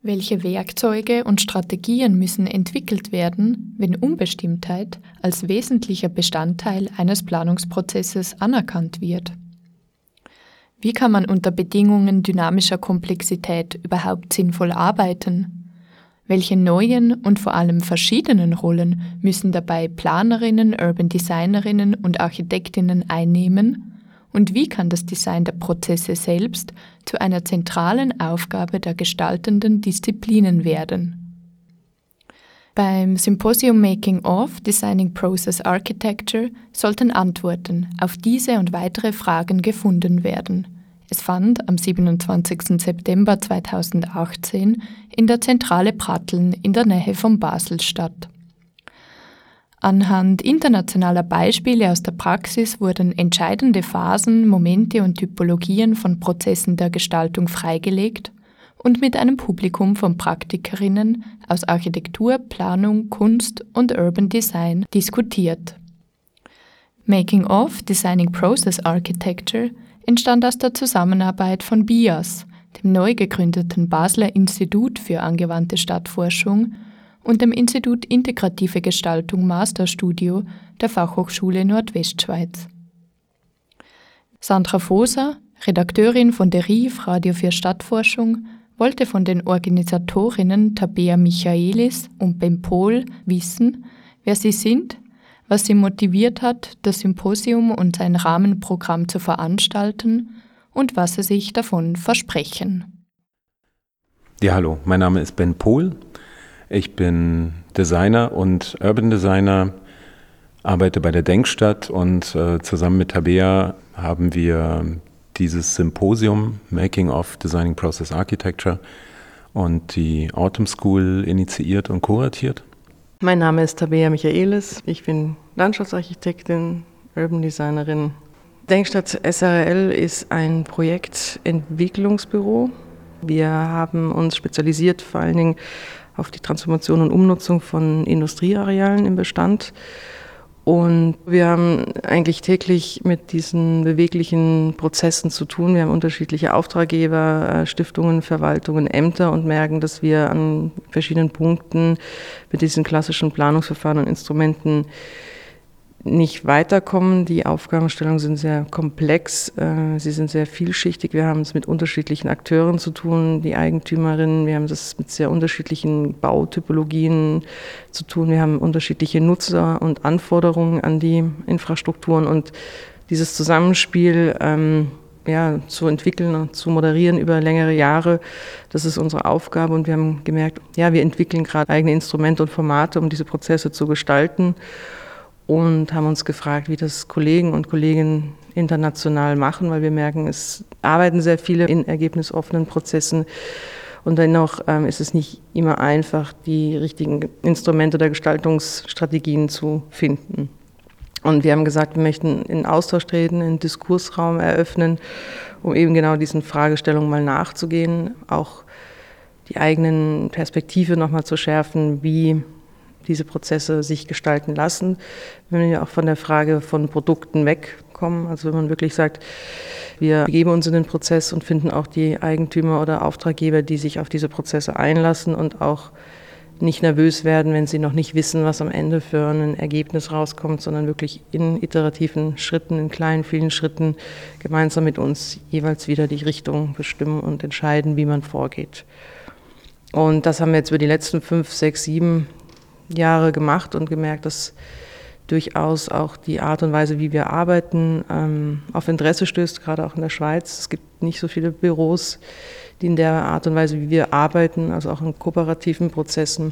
Welche Werkzeuge und Strategien müssen entwickelt werden, wenn Unbestimmtheit als wesentlicher Bestandteil eines Planungsprozesses anerkannt wird? Wie kann man unter Bedingungen dynamischer Komplexität überhaupt sinnvoll arbeiten? Welche neuen und vor allem verschiedenen Rollen müssen dabei Planerinnen, Urban Designerinnen und Architektinnen einnehmen? Und wie kann das Design der Prozesse selbst zu einer zentralen Aufgabe der gestaltenden Disziplinen werden? Beim Symposium Making of Designing Process Architecture sollten Antworten auf diese und weitere Fragen gefunden werden. Es fand am 27. September 2018 in der Zentrale Pratteln in der Nähe von Basel statt. Anhand internationaler Beispiele aus der Praxis wurden entscheidende Phasen, Momente und Typologien von Prozessen der Gestaltung freigelegt und mit einem Publikum von Praktikerinnen aus Architektur, Planung, Kunst und Urban Design diskutiert. Making of Designing Process Architecture entstand aus der Zusammenarbeit von BIAS, dem neu gegründeten Basler Institut für angewandte Stadtforschung, und dem Institut Integrative Gestaltung Masterstudio der Fachhochschule Nordwestschweiz. Sandra Voser, Redakteurin von der RIF Radio für Stadtforschung, wollte von den Organisatorinnen Tabea Michaelis und Ben Pohl wissen, wer sie sind, was sie motiviert hat, das Symposium und sein Rahmenprogramm zu veranstalten und was sie sich davon versprechen. Ja, hallo, mein Name ist Ben Pohl. Ich bin Designer und Urban Designer, arbeite bei der Denkstadt und zusammen mit Tabea haben wir dieses Symposium Making of Designing Process Architecture und die Autumn School initiiert und kuratiert. Mein Name ist Tabea Michaelis, ich bin Landschaftsarchitektin, Urban Designerin. Denkstadt SRL ist ein Projektentwicklungsbüro. Wir haben uns spezialisiert vor allen Dingen auf die Transformation und Umnutzung von Industriearealen im Bestand. Und wir haben eigentlich täglich mit diesen beweglichen Prozessen zu tun. Wir haben unterschiedliche Auftraggeber, Stiftungen, Verwaltungen, Ämter und merken, dass wir an verschiedenen Punkten mit diesen klassischen Planungsverfahren und Instrumenten nicht weiterkommen. Die Aufgabenstellungen sind sehr komplex, sie sind sehr vielschichtig. Wir haben es mit unterschiedlichen Akteuren zu tun, die Eigentümerinnen, wir haben es mit sehr unterschiedlichen Bautypologien zu tun, wir haben unterschiedliche Nutzer und Anforderungen an die Infrastrukturen und dieses Zusammenspiel zu entwickeln und zu moderieren über längere Jahre, das ist unsere Aufgabe und wir haben gemerkt, wir entwickeln gerade eigene Instrumente und Formate, um diese Prozesse zu gestalten. Und haben uns gefragt, wie das Kollegen und Kolleginnen international machen, weil wir merken, es arbeiten sehr viele in ergebnisoffenen Prozessen und dennoch ist es nicht immer einfach, die richtigen Instrumente oder Gestaltungsstrategien zu finden. Und wir haben gesagt, wir möchten in Austausch treten, in Diskursraum eröffnen, um eben genau diesen Fragestellungen mal nachzugehen, auch die eigenen Perspektive nochmal zu schärfen, wie diese Prozesse sich gestalten lassen. Wenn wir ja auch von der Frage von Produkten wegkommen, also wenn man wirklich sagt, wir begeben uns in den Prozess und finden auch die Eigentümer oder Auftraggeber, die sich auf diese Prozesse einlassen und auch nicht nervös werden, wenn sie noch nicht wissen, was am Ende für ein Ergebnis rauskommt, sondern wirklich in iterativen Schritten, in kleinen, vielen Schritten gemeinsam mit uns jeweils wieder die Richtung bestimmen und entscheiden, wie man vorgeht. Und das haben wir jetzt über die letzten 5, 6, 7 Jahre gemacht und gemerkt, dass durchaus auch die Art und Weise, wie wir arbeiten, auf Interesse stößt, gerade auch in der Schweiz. Es gibt nicht so viele Büros, die in der Art und Weise, wie wir arbeiten, also auch in kooperativen Prozessen.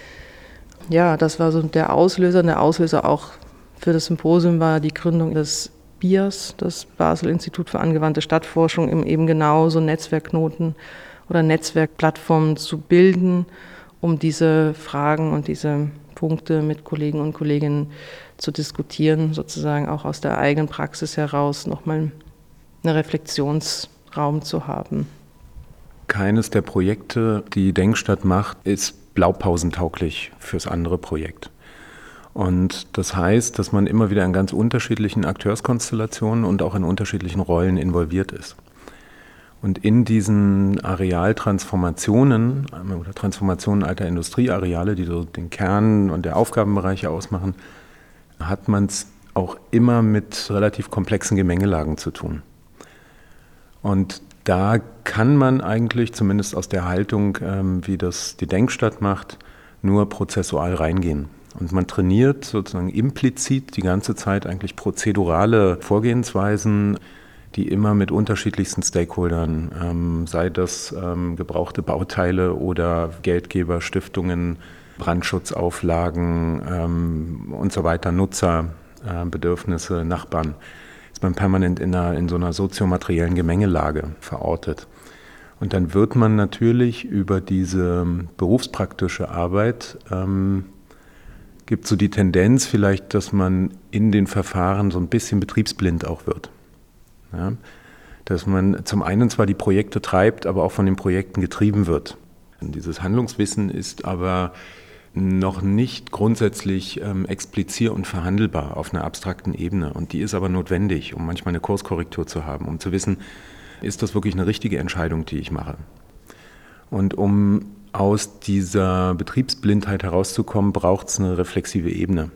Ja, das war so der Auslöser. Und der Auslöser auch für das Symposium war die Gründung des BIAS, das Basel Institut für angewandte Stadtforschung, um eben genau so Netzwerkknoten oder Netzwerkplattformen zu bilden, um diese Fragen und diese Punkte mit Kollegen und Kolleginnen zu diskutieren, sozusagen auch aus der eigenen Praxis heraus nochmal einen Reflexionsraum zu haben. Keines der Projekte, die Denkstadt macht, ist blaupausen-tauglich fürs andere Projekt. Und das heißt, dass man immer wieder in ganz unterschiedlichen Akteurskonstellationen und auch in unterschiedlichen Rollen involviert ist. Und in diesen Arealtransformationen oder Transformationen alter Industrieareale, die so den Kern und der Aufgabenbereiche ausmachen, hat man es auch immer mit relativ komplexen Gemengelagen zu tun. Und da kann man eigentlich, zumindest aus der Haltung, wie das die Denkstadt macht, nur prozessual reingehen. Und man trainiert sozusagen implizit die ganze Zeit eigentlich prozedurale Vorgehensweisen, die immer mit unterschiedlichsten Stakeholdern, sei das gebrauchte Bauteile oder Geldgeber, Stiftungen, Brandschutzauflagen und so weiter, Nutzerbedürfnisse, Nachbarn, ist man permanent in so einer soziomateriellen Gemengelage verortet. Und dann wird man natürlich über diese berufspraktische Arbeit, gibt so die Tendenz vielleicht, dass man in den Verfahren so ein bisschen betriebsblind auch wird. Ja? Dass man zum einen zwar die Projekte treibt, aber auch von den Projekten getrieben wird. Und dieses Handlungswissen ist aber noch nicht grundsätzlich explizier und verhandelbar auf einer abstrakten Ebene. Und die ist aber notwendig, um manchmal eine Kurskorrektur zu haben, um zu wissen, ist das wirklich eine richtige Entscheidung, die ich mache. Und um aus dieser Betriebsblindheit herauszukommen, braucht es eine reflexive Ebene,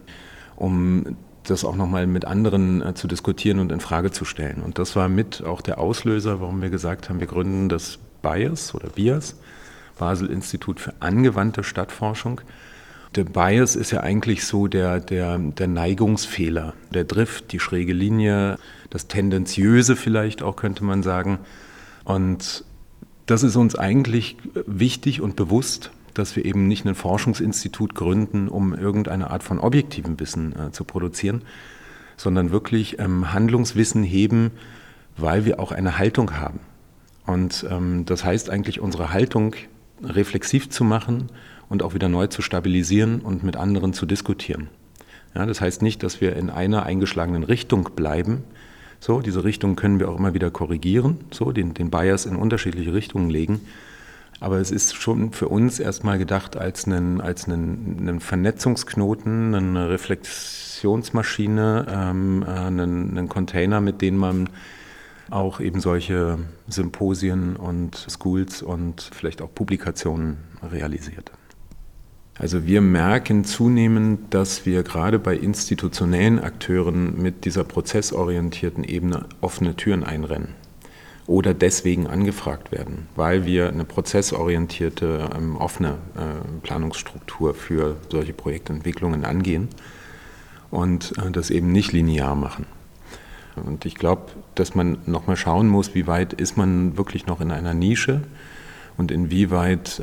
um das auch nochmal mit anderen zu diskutieren und in Frage zu stellen. Und das war mit auch der Auslöser, warum wir gesagt haben, wir gründen das BIAS oder BIAS, Basel-Institut für angewandte Stadtforschung. Der Bias ist ja eigentlich so der Neigungsfehler, der Drift, die schräge Linie, das Tendenziöse vielleicht auch, könnte man sagen. Und das ist uns eigentlich wichtig und bewusst, dass wir eben nicht ein Forschungsinstitut gründen, um irgendeine Art von objektivem Wissen zu produzieren, sondern wirklich Handlungswissen heben, weil wir auch eine Haltung haben. Und das heißt eigentlich, unsere Haltung reflexiv zu machen und auch wieder neu zu stabilisieren und mit anderen zu diskutieren. Ja, das heißt nicht, dass wir in einer eingeschlagenen Richtung bleiben. So, diese Richtung können wir auch immer wieder korrigieren, so, den Bias in unterschiedliche Richtungen legen. Aber es ist schon für uns erstmal gedacht als einen Vernetzungsknoten, eine Reflexionsmaschine, einen Container, mit dem man auch eben solche Symposien und Schools und vielleicht auch Publikationen realisiert. Also wir merken zunehmend, dass wir gerade bei institutionellen Akteuren mit dieser prozessorientierten Ebene offene Türen einrennen oder deswegen angefragt werden, weil wir eine prozessorientierte, offene Planungsstruktur für solche Projektentwicklungen angehen und das eben nicht linear machen. Und ich glaube, dass man nochmal schauen muss, wie weit ist man wirklich noch in einer Nische und inwieweit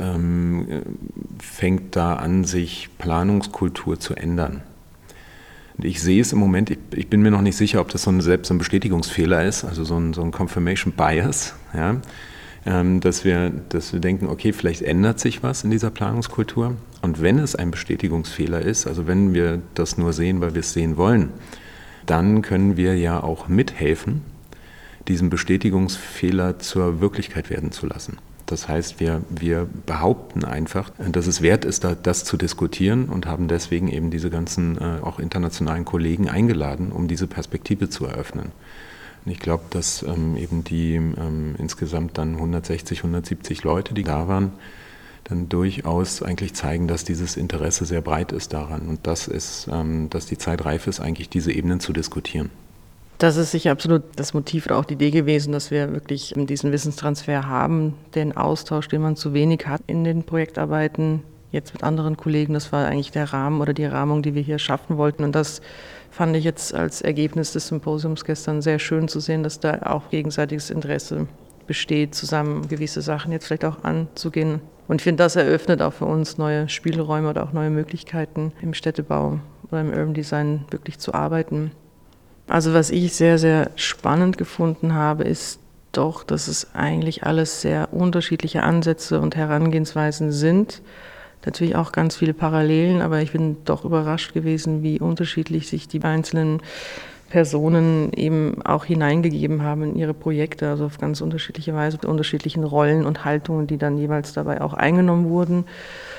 fängt da an, sich Planungskultur zu ändern. Und ich sehe es im Moment, ich bin mir noch nicht sicher, ob das selbst so ein Bestätigungsfehler ist, also so ein Confirmation Bias, ja, dass wir denken, okay, vielleicht ändert sich was in dieser Planungskultur. Und wenn es ein Bestätigungsfehler ist, also wenn wir das nur sehen, weil wir es sehen wollen, dann können wir ja auch mithelfen, diesen Bestätigungsfehler zur Wirklichkeit werden zu lassen. Das heißt, wir behaupten einfach, dass es wert ist, das zu diskutieren und haben deswegen eben diese ganzen auch internationalen Kollegen eingeladen, um diese Perspektive zu eröffnen. Und ich glaube, dass eben die insgesamt dann 160, 170 Leute, die da waren, dann durchaus eigentlich zeigen, dass dieses Interesse sehr breit ist daran und dass die Zeit reif ist, eigentlich diese Ebenen zu diskutieren. Das ist sicher absolut das Motiv oder auch die Idee gewesen, dass wir wirklich diesen Wissenstransfer haben, den Austausch, den man zu wenig hat in den Projektarbeiten, jetzt mit anderen Kollegen. Das war eigentlich der Rahmen oder die Rahmung, die wir hier schaffen wollten. Und das fand ich jetzt als Ergebnis des Symposiums gestern sehr schön zu sehen, dass da auch gegenseitiges Interesse besteht, zusammen gewisse Sachen jetzt vielleicht auch anzugehen. Und ich finde, das eröffnet auch für uns neue Spielräume oder auch neue Möglichkeiten im Städtebau oder im Urban Design wirklich zu arbeiten. Also was ich sehr, sehr spannend gefunden habe, ist doch, dass es eigentlich alles sehr unterschiedliche Ansätze und Herangehensweisen sind. Natürlich auch ganz viele Parallelen, aber ich bin doch überrascht gewesen, wie unterschiedlich sich die einzelnen Personen eben auch hineingegeben haben in ihre Projekte, also auf ganz unterschiedliche Weise, mit unterschiedlichen Rollen und Haltungen, die dann jeweils dabei auch eingenommen wurden.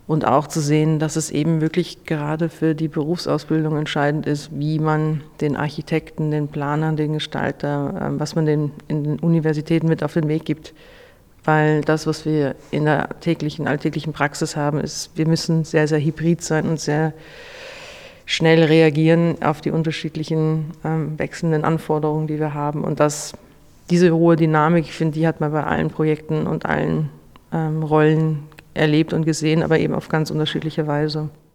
Und auch zu sehen, dass es eben wirklich gerade für die Berufsausbildung entscheidend ist, wie man den Architekten, den Planern, den Gestalter, was man in den Universitäten mit auf den Weg gibt. Weil das, was wir in der alltäglichen Praxis haben, ist, wir müssen sehr, sehr hybrid sein und sehr schnell reagieren auf die unterschiedlichen wechselnden Anforderungen, die wir haben. Und diese hohe Dynamik, ich finde, die hat man bei allen Projekten und allen Rollen erlebt und gesehen, aber eben auf ganz unterschiedliche Weise.